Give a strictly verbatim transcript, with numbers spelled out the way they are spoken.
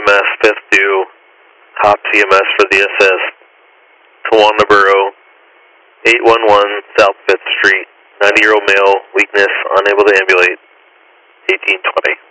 S, fifth due, Hop C M S for the assist, Tawanda Borough, eight one one South fifth Street, ninety year old male, weakness, unable to ambulate, eighteen twenty.